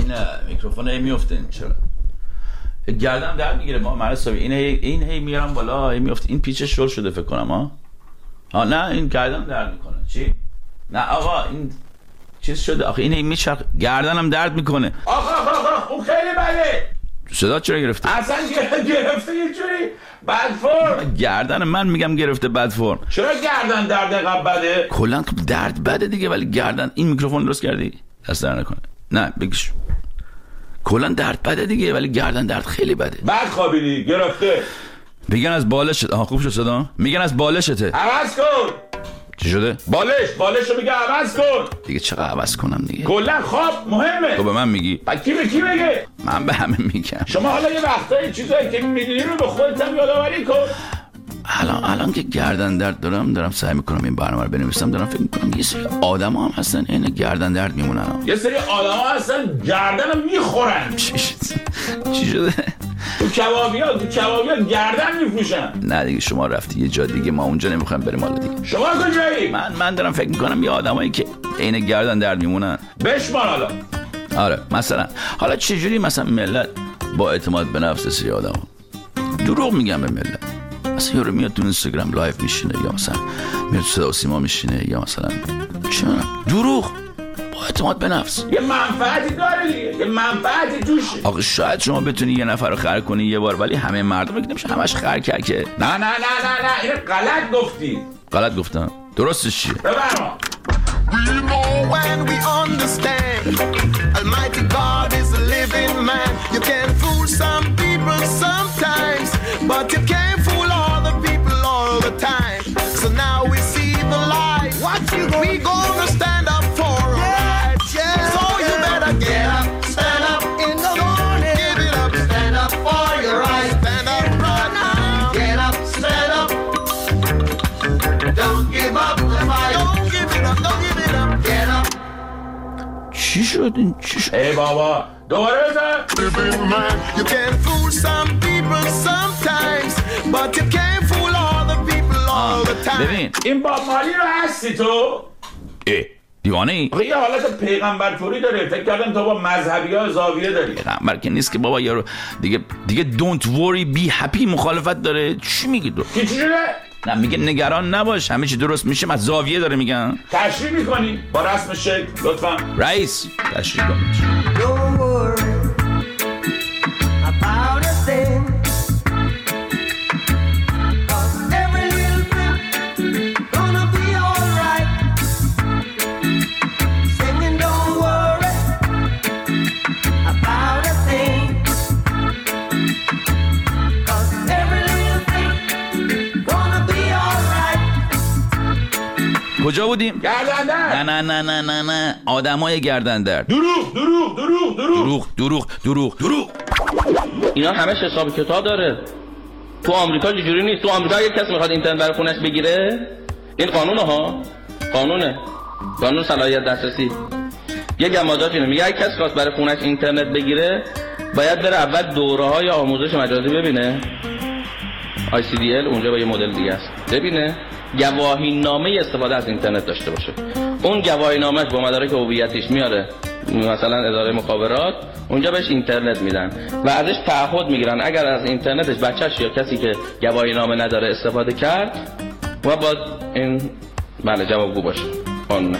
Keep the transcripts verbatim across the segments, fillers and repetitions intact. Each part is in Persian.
این میکروفون هی میفته. این چرا گردنم درد میگیره؟ ما مرسابی این هی این هی میارم بالا هی میفته. این پیچش شل شده فکر کنم. ها ها نه این گردنم درد میکنه. چی؟ نه آقا این چیز شده آخه. این هی میچرخ گردنم درد میکنه. آخه آخه آخه اون خیلی بده. صدا چرا گرفته؟ اصلا گرفته یه جوری بد فرم. گردن من میگم گرفته بد فرم. چرا گردن درد اینقدر بده؟ کلا درد بده دیگه ولی گردن. این میکروفون درست کردی؟ دست در نکنه. نه بگیش. کلا درد بده دیگه ولی گردن درد خیلی بده. بعد خوابیدی گرفته. میگن از بالشت. آها خوب شد صدا. میگن از بالشته. عوض کن. چی شده؟ بالش بالشو میگه عوض کن. دیگه چقدر عوض کنم دیگه؟ کلا خواب مهمه. تو به من میگی؟ بعد کی به کی بگه؟ من به همه میگم. شما حالا یه وقتایی چیزایی که میدونی رو به خودت هم یادآوری کن. الان الان که گردن درد دارم دارم سعی میکنم این برنامه رو بنویسم. دارم فکر میکنم یه سری آدما هم هستن این گردن درد میمونن. یه سری آدما هستن گردنو میخورن. چی شده؟ تو کبابیا تو کبابیا گردن میفروشن. نه دیگه شما رفتی یه جا دیگه. ما اونجا نمیخوایم بریم حالا دیگه. شما کجایی؟ من من دارم فکر میکنم یه آدمایی که عین گردن درد میمونن. بشمار حالا. آره مثلا حالا چه جوری مثلا ملت با اعتماد به نفس سری آدما دروغ میگن به ملت. مثلا یارو میاد تو اینستاگرام لایو میشینه یا مثلا میاد صدا و سیما میشینه یا مثلا چه دروغ با اعتماد به نفس. یه منفعتی داره دیگه. یه منفعتی توشه. آقا شاید شما بتونی یه نفر رو خر کنی یه بار ولی همه مردم که نمیشه همش خر کرد که. نه نه نه نه نه اینو غلط گفتی. غلط گفتم. درستش چیه؟ ببرم. We know when we understand Almighty God is a living man. You can fool some people sometimes but you can't fool all the people all the time. So now we see the light. What you gonna We gonna stand up for yeah, yeah. So you better get up, stand up in the morning. Give it up, stand up for your right. Stand up right now. Get up, stand up. Don't give up the fight. Don't give it up, don't give it up. Get up. چی شد این؟ چی شد؟ ای بابا دوباره بزن. You can fool some people sometimes but you can't fool all the people all the time. ببین این باب مالی رو هستی تو؟ اه دیوانه ای؟ آخه یه حالت پیغمبر توری داره. فکر کردم تو با مذهبی ها زاویه داری. پیغمبر که نیست که بابا. یارو دیگه دیگه don't worry be happy مخالفت داره. چی میگی تو؟ چی شده؟ نه میگه نگران نباش همه چی درست میشه. از زاویه داره میگن. تشریح میکنی با رسم شکل لطفا رئیس تشریح کن. Don't worry about a thing. Cause every little thing gonna be alright. Singing don't worry about a thing. Cause every little thing gonna be alright. کجا بودیم؟ گردندر. نه نه نه نه نه نه آدمای گردندر. دروغ دروغ دروغ دروغ دروغ دروغ دروغ. اینا همش حساب کتاب داره. تو آمریکا چجوری نیست؟ تو آمریکا اگه کسی میخواد اینترنت برای خونش بگیره این قانونه ها. قانونه. قانون صلاحیت دسترسی. یه گمازات اینه میگه اگه کسی خواست برای خونش اینترنت بگیره باید بره اول دوره‌های آموزش مجازی ببینه. آی سی دی ال اونجا با یه مدل دیگه است. ببینه گواهی نامه استفاده از اینترنت داشته باشه. اون گواهی نامه‌اش با مدارک هویتیش میاره مثلا اداره مخابرات. اونجا بهش اینترنت میدن و ازش تعهد میگیرن اگر از اینترنتش بچه‌ش یا کسی که گواهی نامه نداره استفاده کرد و باید این بله جوابگو باشه. قانونه.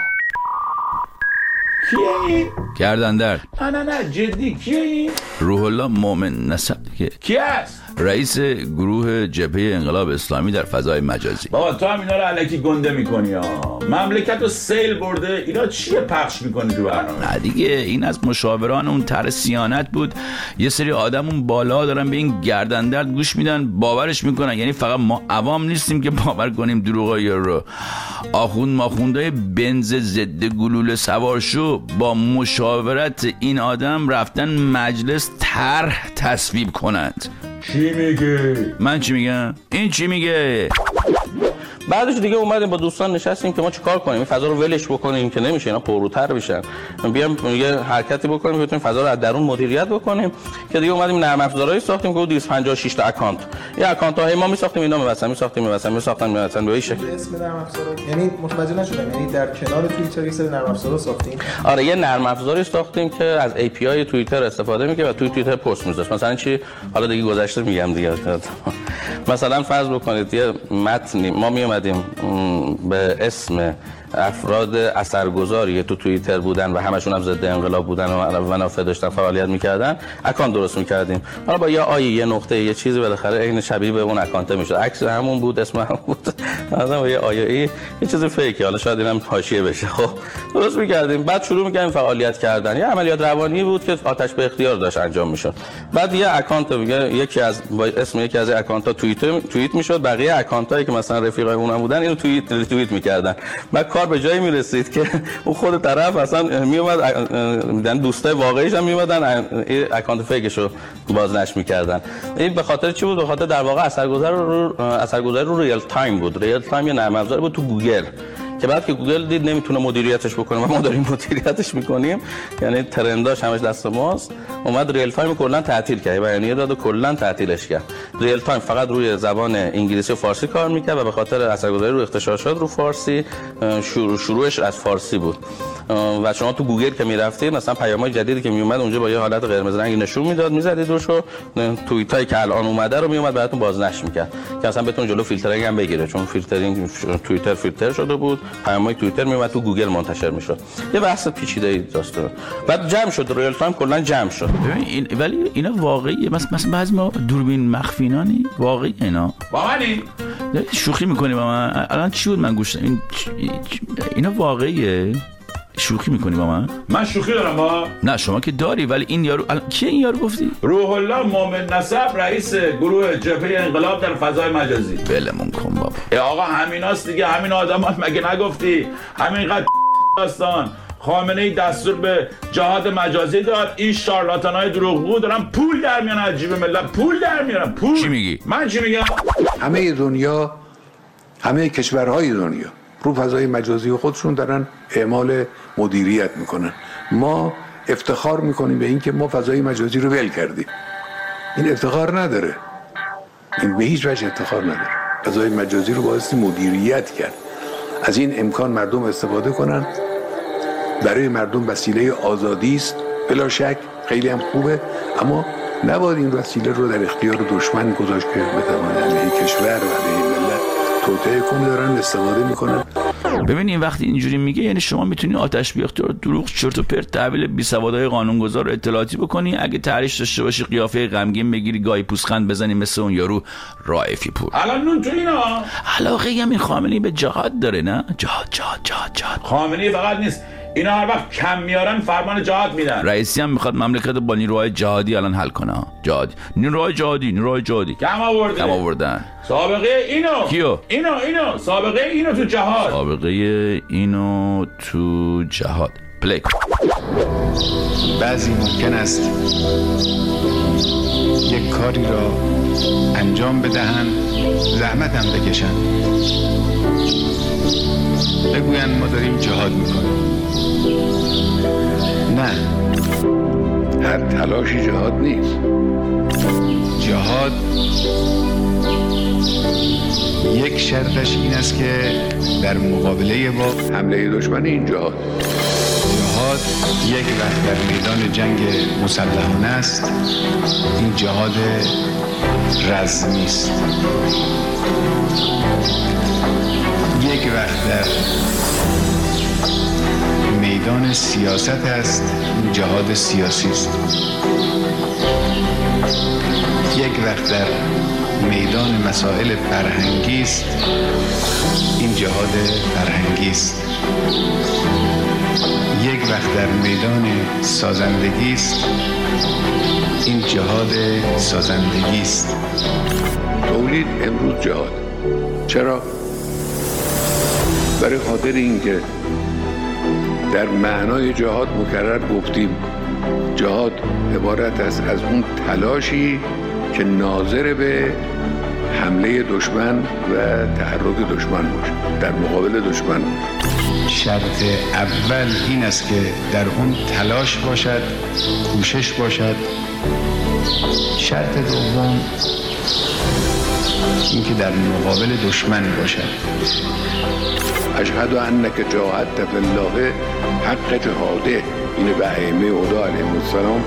کیه این؟ گردندر. نه نه نه جدی کیه این؟ روح الله مومن نسب دیگه. کی است؟ رئیس گروه جبهه انقلاب اسلامی در فضای مجازی. بابا تو هم اینا رو الکی گنده میکنی ها. مملکت رو سیل برده. اینا چیه پخش میکنی تو برنامه؟ نه دیگه این از مشاوران اون طرح صیانت بود. یه سری آدم اون بالا دارن به این گردندرد گوش میدن باورش میکنن. یعنی فقط ما عوام نیستیم که باور کنیم دروغای رو. آخوند ماخوندای بنز ضد گلوله سوار شو با مشاورت این آدم رفتن مجلس طرح تصویب کنند. چی میگه؟ من چی میگم؟ این چی میگه؟ بعدش دیگه اومدیم با دوستان نشستیم که ما چیکار کنیم، این فضا رو ولش بکنیم که نمیشه، اینا پرروتر بشن، بیام یه حرکتی بکنیم بتونیم فضا رو از درون مدیریت بکنیم که دیگه اومدیم نرم افزارهایی ساختیم که دویست و پنجاه و شش تا اکانت، یه اکانت های ما میساختیم اینا می‌واسن میساختیم می‌واسن میساختن می‌واسن به این شکل. اسم نرم افزار یعنی متوجه نشدم، یعنی در کنار توییتر یه سری نرم افزار ساختیم؟ آره یه نرم افزاری ساختیم که از ای پی آی توییتر استفاده می‌کنه و توی توییتر پست می‌ذاره. مثلا چی حالا دیگه گذشته میگم دیگه. مثلا فرض بکنید یه متنی ما می اومدیم به اسم افراد اثرگذاری تو توییتر بودن و همشون هم ضد انقلاب بودن و منافع داشتن فعالیت میکردن، اکانت درست میکردیم، حالا با یه آیه یه نقطه یه چیزی بالاخره عین شبیه به اون اکانت میشد، عکس همون بود اسم همون بود، مثلا با یه آیه ای یه چیز فیکی، حالا شاید اینم حاشیه بشه، خب درست میکردیم. بعد شروع میکردیم فعالیت کردن، یه عملیات روانی بود که آتش به اختیار داشت انجام میشد. بعد یه اکانت میگه یکی از با اسم یکی از اکانت ها توییت توییت میشد، بقیه اکانت هایی که مثلا رفیقای اونم بودن اینو توییت توییت میکردن. بعد کار به جایی میرسید که اون خود طرف اصلا میومد میدن دوستای واقعیش هم میومدن اکانت فیکشو بازنشر میکردن. این به خاطر چی بود؟ به خاطر در واقع اثرگذار رو اثرگذاری رو ریل تایم بود. ریل تایم یه نرم افزاری بود تو گوگل که بعد که گوگل دید نمیتونه مدیریتش بکنه و ما داریم مدیریتش میکنیم، یعنی ترنداش همش دست ماست، اومد ریل تایم کلا تعطیل کرد، بیانیه داد و کلا تعطیلش کرد. ریل تایم فقط روی زبان انگلیسی و فارسی کار میکرد و به خاطر اثرگذاری رو اغتشاشات رو فارسی شروع شروعش از فارسی بود و شما تو گوگل که میرفتید مثلا پیام‌های جدیدی که میومد اونجا با یه حالت قرمز رنگی نشون میداد، میزدید روشو، توییتایی که الان اومده رو میومد براتون بازنشر میکرد که اصلا بتون جلو فیلترینگ هم بگیره، چون فیلترینگ توییتر فیلتر شده بود، پیام‌های توییتر میومد تو گوگل منتشر میشد. یه بحث پیچیده‌ای داشت. بعد جمع شد، ریل تایم کلا جمع شد. این ولی اینا واقعیه، مثلا مثلا بعضی ما دوربین مخفینانی واقعی اینا با منی شوخی میکنی با من الان چی بود من گوش این اینا واقعیه؟ شوخی میکنی با من؟ من شوخی دارم با؟ نه شما که داری، ولی این یارو الان کیه این یارو گفتی؟ روح الله مومن نسب رئیس گروه جبهه انقلاب در فضای مجازی. ولمون کن بابا. ای آقا همیناست دیگه، همین آدمات مگه نگفتی؟ همینقدر داستان خامنه‌ای دستور به جهاد مجازی داد، این شارلاتانای دروغگو دارن پول در میارن از جیب ملت، پول در میارن. پول چی میگی؟ من چی میگم؟ همه دنیا، همه کشورهای دنیا رو فضای مجازی خودشون دارن اعمال مدیریت میکنن. ما افتخار میکنیم به اینکه ما فضای مجازی رو ول کردیم. این افتخار نداره، این به هیچ وجه افتخار نداره. فضای مجازی رو باعث مدیریت کرد. از این امکان مردم استفاده کنن، برای مردم وسیله آزادی است بلا شک، خیلی هم خوبه، اما نباید این وسیله رو در اختیار دشمن گذاشت که بتواند علیه کشور و علیه ملت توطئه کنه. دارن استفاده میکنن. ببینین وقتی اینجوری میگه یعنی شما میتونی آتش بی اختیار دروغ چرت و پرت تحویل بیسوادهای قانونگذار رو اطلاعاتی بکنی، اگه طرحش داشته باشی قیافه غمگین بگیری گاهی پوزخند بزنی مثل اون یارو رائفی پور. الان نون تو اینا علاقه هم این خامنه‌ای به جهاد داره، نه؟ جهاد جهاد جهاد جهاد. خامنه‌ای فقط نیست، اینا هر وقت کم میارن فرمان جهاد میدن. رئیسی هم میخواد مملکت با نیروهای جهادی الان حل کنه. جهاد نیروهای جهادی نیروهای جهادی کم آورده کم آوردن. سابقه اینو کیو؟ اینو اینو سابقه اینو تو جهاد سابقه اینو تو جهاد پلی. بعضی ممکن است یک کاری را انجام بدهند، زحمت هم بکشند، بگویند ما داریم جهاد میکنیم. نه، هر تلاشی جهاد نیست. جهاد یک شرطش این است که در مقابله با حمله دشمن این جهاد جهاد یک وقت در میدان جنگ مسلحانه است، این جهاد رزمی است. یک وقت در میدان سیاست است، این جهاد سیاسی است. یک وقت در میدان مسائل فرهنگی است، این جهاد فرهنگی است. یک وقت در میدان سازندگی است، این جهاد سازندگی است. تولید امروز جهاد. چرا؟ برای خاطر اینکه در معنای جهاد مکرر گفتیم جهاد عبارت است از اون تلاشی که ناظر به حمله دشمن و تحرک دشمن باشد، در مقابل دشمن. شرط اول این است که در اون تلاش باشد، کوشش باشد. شرط دوم این که در مقابل دشمن باشد. اشهد انک جاهدت فی الله حق جهاده، اینو به ائمه هدا علیهم السلام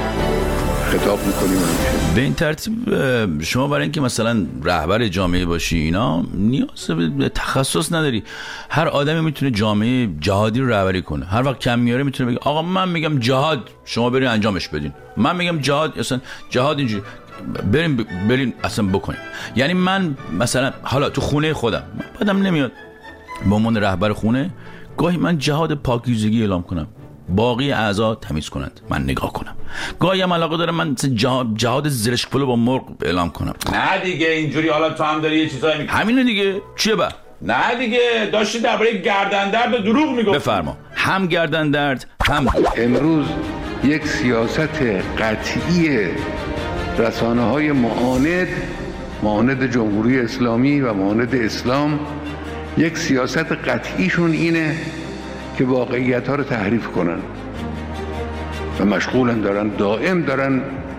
خطاب میکنیم. به این ترتیب شما برای اینکه مثلا رهبر جامعه باشی اینا نیاز به تخصص نداری. هر آدمی میتونه جامعه جهادی رو رهبری کنه. هر وقت کم میاره میتونه بگه آقا من میگم جهاد، شما برین انجامش بدین. من میگم جهاد، اصلا جهاد اینجوری بریم برین اصلا بکنیم. یعنی من مثلا حالا تو خونه خودم بعدم نمیاد به عنوان رهبر خونه گاهی من جهاد پاکیزگی اعلام کنم، باقی اعضا تمیز کنند، من نگاه کنم. گاهی هم علاقه دارم من جهاد, جهاد زرشک پلو با مرغ اعلام کنم. نه دیگه اینجوری حالا تو هم داری یه چیزایی میگی. همینه دیگه. چیه با؟ نه دیگه داشتی درباره گردن درد و دروغ میگفتی. بفرما. هم گردن درد هم امروز یک سیاست قطعی رسانه‌های معاند معاند جمهوری اسلامی و معاند اسلام، یک سیاست قطعیشون اینه که واقعیت‌ها رو تحریف کنن و مشغولن، دارن دائم دارن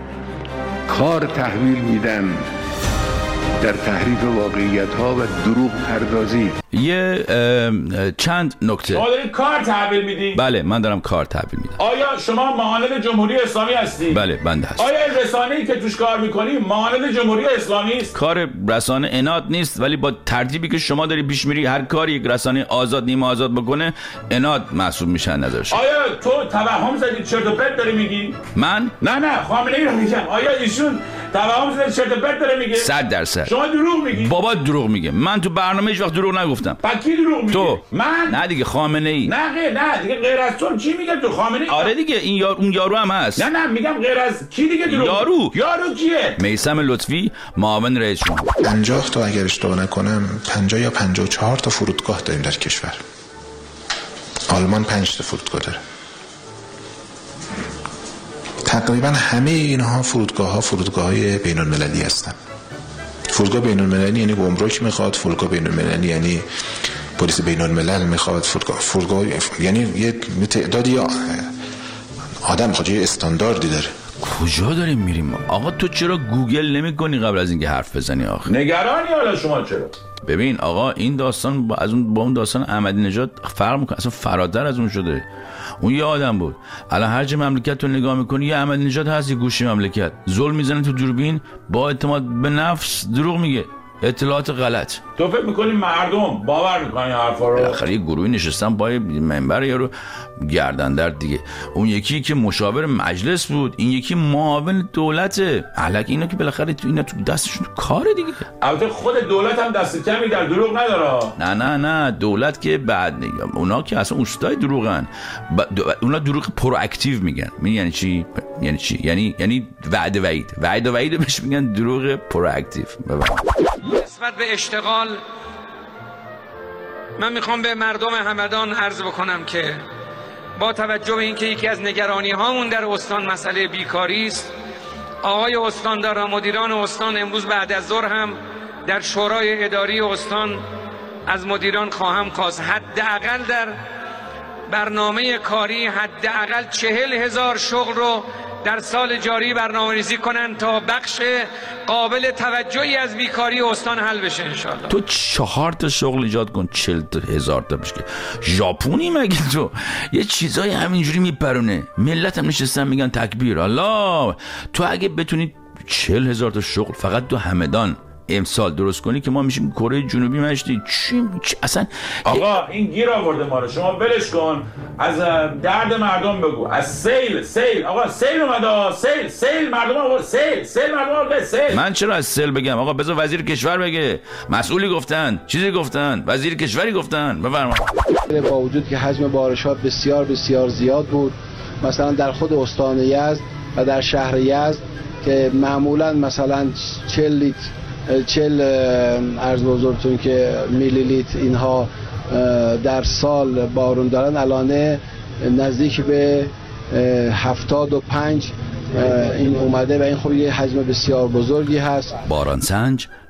کار تحویل میدن در تحریف واقعیت‌ها و دروغ پردازی. یه چند نکته. شما دارید کار تحویل میدی؟ بله من دارم کار تحویل میدم. آیا شما معاند جمهوری اسلامی هستی؟ بله بنده هستم. آیا این رسانه‌ای که توش کار میکنی معاند جمهوری اسلامی است؟ کار رسانه اناد نیست، ولی با ترتیبی که شما داری پیش میری هر کاری یک رسانه آزاد نیمه آزاد بکنه اناد محسوب میشه نظرش. آیا تو توهم زدی چرت و پرت داری میگی؟ من؟ نه نه خامنه‌ای رو میگم. آیا ایشون توهم زده چرت و پرت داره میگه؟ صد درصد. شما دروغ میگی. بابا دروغ میگه. من تو برنامه هیچ وقت دروغ نگفتم. پکی دروغ میگه؟ تو. من؟ نه دیگه خامنه ای. نه غیر نه دیگه غیر از تو چی میگه تو خامنه ای؟ آره دیگه این یار اون یارو هم هست. نه نه میگم غیر از کی دیگه دروغ؟ یارو. یارو کیه؟ میثم لطفی معاون رئیس جمهور. پنجاه تا اگر اشتباه نکنم پنجاه یا پنجاه و چهار تا فرودگاه داریم در کشور. آلمان پنج تا فرودگاه داره. تقریبا همه اینها فرودگاه ها فرودگاه های بین المللی هستن. فرودگاه بین المللی یعنی گمرک میخواد، فرودگاه بین المللی یعنی پلیس بین الملل میخواد، فرودگاه فرودگاه یعنی یه تعدادی آدم میخواد، یه استانداردی داره. کجا داریم میریم آقا؟ تو چرا گوگل نمی کنی قبل از اینکه حرف بزنی آخه؟ نگرانی حالا شما چرا؟ ببین آقا این داستان با از اون با اون داستان احمدی نژاد فرق میکنه، اصلا فراتر از اون شده. اون یه آدم بود. الان هر جا مملکت رو نگاه میکنی یه احمدی نژاد هست، یه گوشی مملکت ظلم میزنه تو دوربین، با اعتماد به نفس دروغ میگه، اطلاعات غلط. تو فکر میکنی مردم باور میکنن حرفا رو؟ بالاخره یه گروهی نشستن با منبر یارو گردن در دیگه. اون یکی که مشاور مجلس بود، این یکی معاون دولته. الک اینا که بالاخره تو اینا تو دستشون کاره دیگه. البته خود دولت هم دست کمی در دروغ نداره. نه نه نه دولت که بعد نگم. اونا که اصلا اوستای دروغن. ب... اونا دروغ پرواکتیو میگن. میگن یعنی چی؟ یعنی چی؟ یعنی یعنی وعده وعید. وعده وعید بهش میگن دروغ پرواکتیو. نسبت به اشتغال من میخوام به مردم همدان عرض بکنم که با توجه به اینکه یکی از نگرانی هامون در استان مسئله بیکاری است، آقای استاندار و مدیران استان امروز بعد از ظهر هم در شورای اداری استان از مدیران خواهم خواست حداقل در برنامه کاری حداقل چهل هزار شغل رو در سال جاری برنامه‌ریزی کنن تا بخش قابل توجهی از بیکاری استان حل بشه انشالله. تو چهار تا شغل ایجاد کن چهل هزار تا بشه. ژاپنی مگه تو؟ یه چیزای همینجوری میپرونه. ملت هم نشستن میگن تکبیر الله. تو اگه بتونی چهل هزار تا شغل فقط تو همدان امسال درست کنی که ما میشیم کره جنوبی مشتی. چی اصلا آقا این گیر آورده ما رو. شما ولش کن، از درد مردم بگو، از سیل سیل آقا سیل اومده، سیل سیل مردم آورد، سیل سیل مردم آورد، سیل. من چرا از سیل بگم آقا؟ بذار وزیر کشور بگه. مسئولی گفتن، چیزی گفتن، وزیر کشوری گفتن. بفرما. با وجود که حجم بارشات بسیار بسیار زیاد بود، مثلا در خود استان یزد و در شهر یزد که معمولا مثلا چهل لیتر چهل عرض بزرگتون که میلی لیتر اینها در سال بارون دارن، الان نزدیک به هفتاد و پنج این اومده و این خب یه حجم بسیار بزرگی هست. باران سنج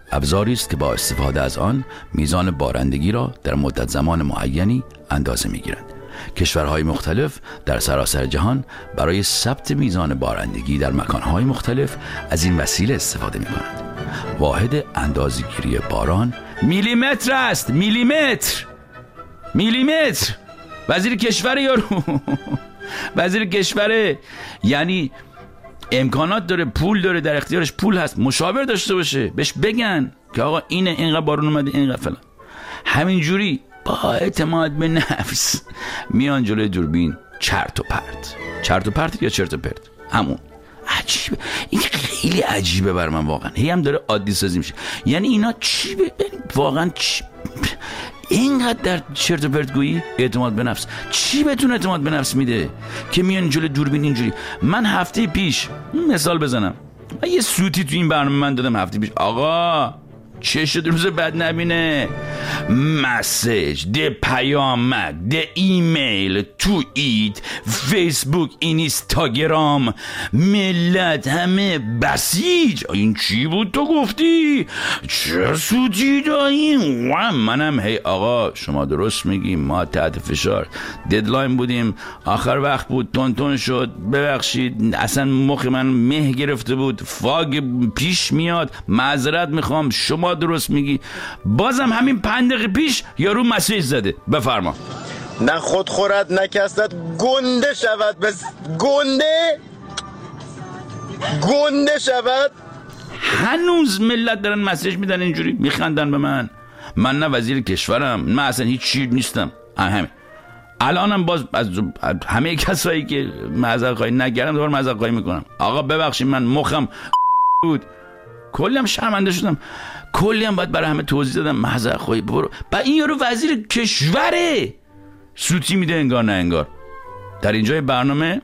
ابزاری است که با استفاده از آن میزان بارندگی را در مدت زمان معینی اندازه میگیرند. کشورهای مختلف در سراسر جهان برای ثبت میزان بارندگی در مکانهای مختلف از این وسیله استفاده میکنند. واحد اندازه‌گیری باران میلیمتر است. میلیمتر میلیمتر وزیر کشور یارو وزیر کشور، یعنی امکانات داره، پول داره، در اختیارش پول هست، مشاور داشته باشه، بهش بگن که آقا اینه، اینقدر بارون اومده، اینقدر فلان. همینجوری با اعتماد به نفس میان جلوی دوربین چرت و پرت. چرت و پرت یا چرت و پرت؟ همون. عجیبه، این خیلی عجیبه بر من واقعا. هی هم داره عادی سازی میشه. یعنی اینا چی به واقعا چی اینقدر در چرت و پرت گویی اعتماد به نفس چی بهتون اعتماد به نفس میده که میان جلوی دوربین اینجوری؟ من هفته پیش مثال بزنم، من یه سوتی تو این برنامه من دادم هفته پیش. آقا چه روز بد نبینه، مسیج ده پیامک ده ایمیل توییت فیسبوک اینستاگرام ملت همه بسیج. این چی بود تو گفتی؟ چه سوتی داریم؟ منم هی آقا شما درست میگی، ما تحت فشار ددلاین بودیم، آخر وقت بود، تون تون شد، ببخشید اصلا مخ من مه گرفته بود، فاگ پیش میاد، معذرت میخوام، شما درست میگی. بازم همین پنج دقیقه پیش یارو مسیج زده. بفرما. نه خود خورد نه کسد گنده شود، بس گنده گنده شود. هنوز ملت دارن مسیج میدن اینجوری میخندن به من. من نه وزیر کشورم، من اصلا هیچ چیز نیستم. همین الانم باز از همه کسایی که معذرت خواهی نکردم دوباره معذرت خواهی میکنم. آقا ببخشید من مخم بود، کلی هم شرمنده شدم، کلی هم باید برای همه توضیح دادم، معذرت خواهی برو. با این یارو وزیر کشوره، سوتی میده انگار نه انگار. در اینجای برنامه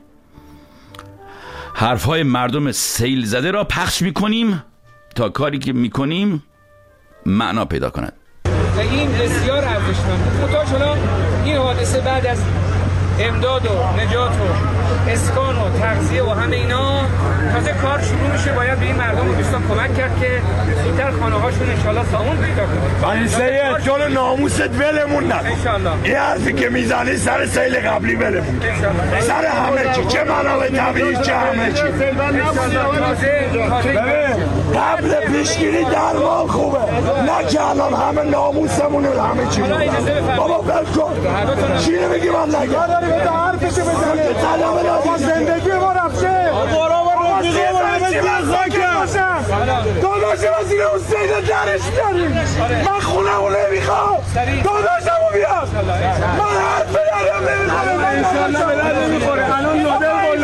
حرفهای مردم سیل زده را پخش میکنیم تا کاری که میکنیم معنا پیدا کند. این بسیار ارزشمنده. متوجه شدم این حادثه بعد از امداد و نجات و اسکان و تغذیه و همه اینا تازه کار شروع میشه. باید به این مردم و دوستان کمک کرد که زودتر خانه هاشون انشالله سامون پیدا کنن. ولی سید جلو ناموست ولمون نکن انشالله. این حرفی که میزنی سر سیل قبلی ولمون سر همه چی، چه منابع طبیعی چه همه چی. قبل پیشگیری درمان خوبه، نه که الان همه ناموسمون و همه چی بابا ول کن. چی نمیگی من نگم حرفشو بزنه ما زندگی ما رفته برا برا رفیقه ما همه خاکم داداشم از این حسین درش بیاریم. من خونه اون نمیخوام، داداشمو بیار. من حرف دارم نمیخوام. من انشالله به درد نمیخوره. الان نودل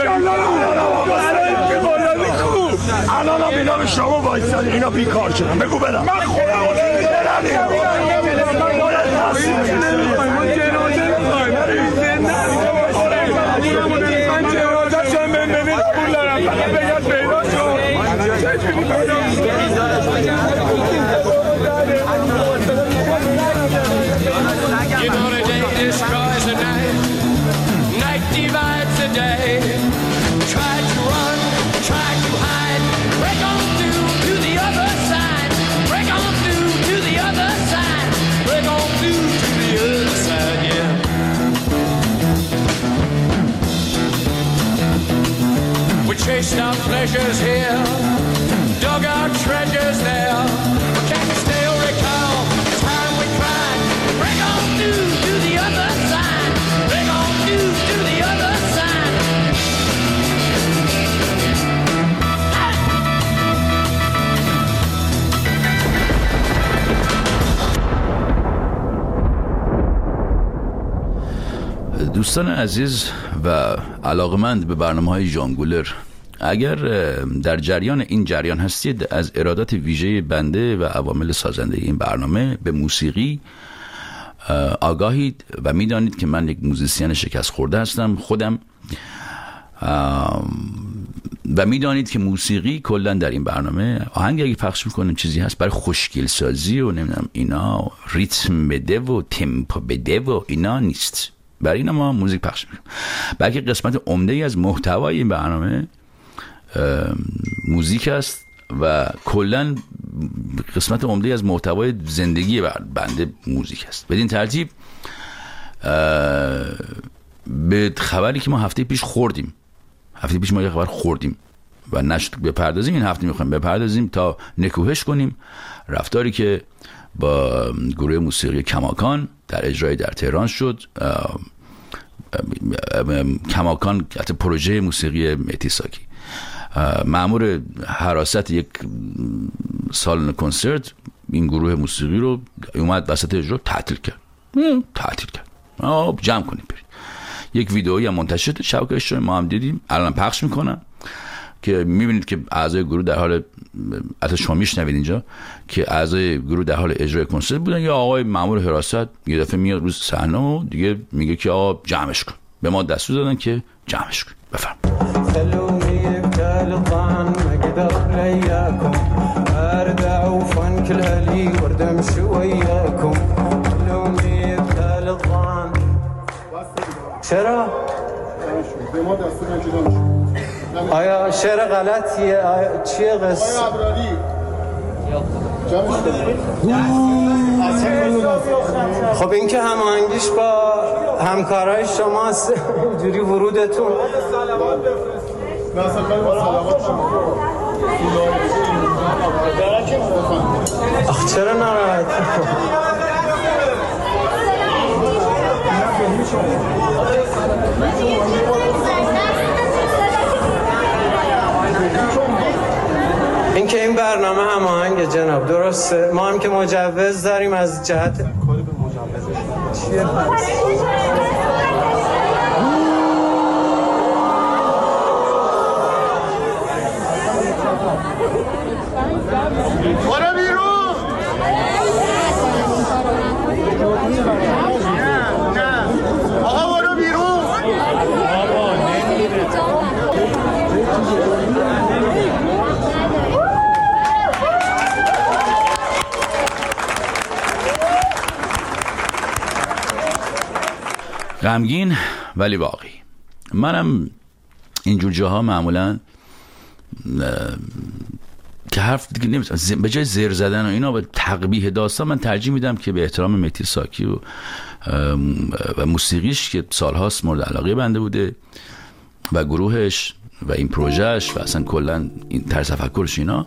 بولادی خوب الان هم اینا به شما بایستانی، اینا بیکار شدن. بگو بدم من خونه اون نمیخوام. من باید تصمیم نمیخوام. من جنازه نمیخوام. من جنازه شم ببینید پول دارم بگید پیدا شد. You know the day destroys the night, night divides the day. Try to run, try to hide, break on through to the other side, break on through to the other side, break on through to the other side, yeah. We chased our pleasures here, dug our treasures there, but can you still recall the time we cried? Break on through to the other side, break on through to the other side. دوستان عزیز و علاقمند به برنامه‌های ژانگولر، اگر در جریان این جریان هستید از ارادات ویژه بنده و عوامل سازنده این برنامه به موسیقی آگاهید و میدانید که من یک موزیسین شکست خورده هستم خودم و میدانید که موسیقی کلا در این برنامه آهنگ اگه پخش میکنیم چیزی هست برای خوشگل سازی و نمیدونم اینا، ریتم بده و تمپو بده و اینا نیست. برای اینا ما موزیک پخش میکنیم، بلکه قسمت عمده ای از محتوای این برنامه موزیک است و کلا قسمت عمده از محتوای زندگی بنده موزیک است. بدین ترتیب به خبری که ما هفته پیش خوردیم، هفته پیش ما یه خبر خوردیم و نشد بپردازیم، این هفته میخوایم بپردازیم تا نکوهش کنیم رفتاری که با گروه موسیقی کماکان در اجرای در تهران شد. کماکان حتی پروژه موسیقی مهدی ساکی مأمور حراست یک سالن کنسرت این گروه موسیقی رو اومد وسط اجرا تعطیل کرد تعطیل کرد آه جمع کنیم برید. یک ویدئویی هم منتشر شد شبکه اجتماعی، ما هم دیدیم، الان پخش میکنم که میبینید که اعضای گروه در حال، حتی شما میشنوید اینجا که اعضای گروه در حال اجرای کنسرت بودن. یا آقای مأمور حراست یه دفعه میاد روز صحنه و دیگه میگه که آقا جمعش کن. به ما دستور دادن که جمعش کن. بفرم. خلوني بكال الظن ما قدر لياكم اردع وفن كل هلي وردم شوياكم خلوني بكال الظن چرا؟ به ما دستور نشدن. آیا شعر غلطیه؟ آیا چیه قصه؟ آیا ابرالی خب این که هماهنگیش با همکارای شماست جوری ورودتون آخ چرا ناراحت این که این برنامه هماهنگ جناب درسته، ما هم که مجوز داریم از جهت کد به مجوزش چیه پس برو بیرون آقا برو بیرون غمگین ولی واقعی. منم اینجور جاها معمولا که حرف دیگه نمیتونم به جای زر زدن و اینا و تقبیح داستان من ترجیح میدم که به احترام مهدی ساکی و, و موسیقیش که سالهاست مورد علاقه بنده بوده و گروهش و این پروژهش و اصلا کلا این طرز تفکرش اینا،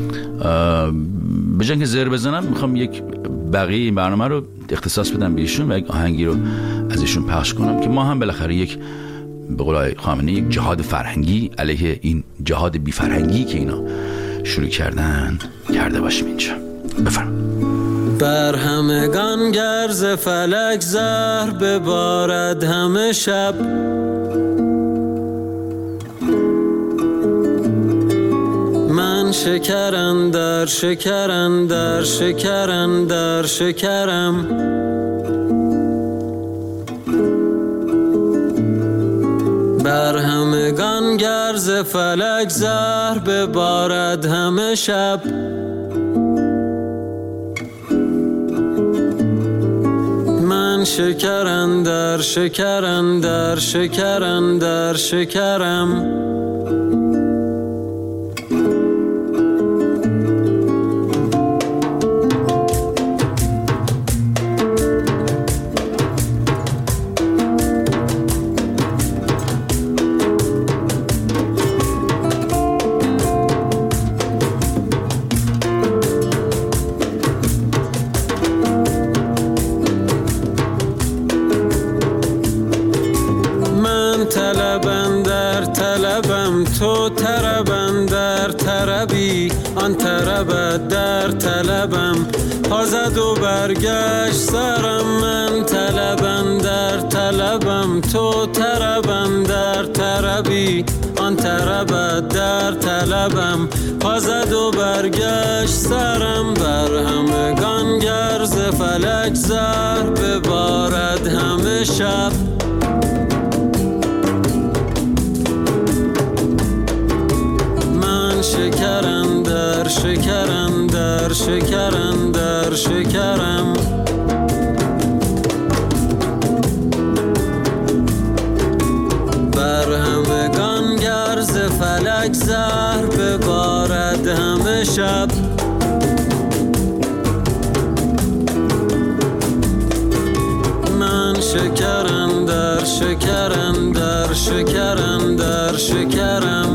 به جای که زر بزنم میخوام یک بقیه این برنامه رو اختصاص بدم به ایشون و یک آهنگی رو از ایشون پخش کنم که ما هم بالاخره یک به قول آقای خامنه‌ای یک جهاد فرهنگی علیه این جهاد بی فرهنگی که اینا شروع کردن کرده باشیم اینجا. بفرم. بر همگان گرز فلک زهر ببارد همه شب من شکرم در شکرم در شکرم در شکرم بر همگان گرز فلک زهر ببارد همه شب من شکرم در شکرم در شکرم در شکرم تو طربم در طربی آن طربت در طلبم پازد و برگشت سرم من طلبم در طلبم تو طربم در طربی آن طربت در طلبم پازد و برگشت سرم بر همگان گرز فلک زهر ببارد همه شب شکرم در شکرم در شکرم در شکرم بر همگان گرز فلک زهر ببارد همه شب شکرم در شکرم در شکرم